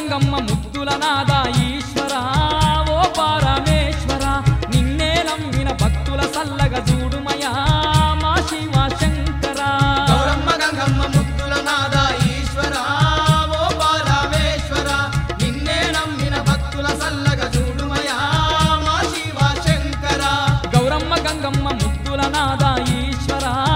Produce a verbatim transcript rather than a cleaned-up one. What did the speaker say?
గంగమ్మ ముద్దుల నాద ఈశ్వరా ఓ పరమేశ్వర నిన్నే నమ్మిన భక్తుల సల్లగా చూడుమయా మా శివ శంకర గౌరమ్మ గంగమ్మ ముద్దుల నాద ఈశ్వరా ఓ పరమేశ్వర నిన్నే నమ్మిన భక్తుల సల్లగా చూడుమయా మా శివ శంకర గౌరమ్మ గంగమ్మ ముద్దుల నాద ఈశ్వరా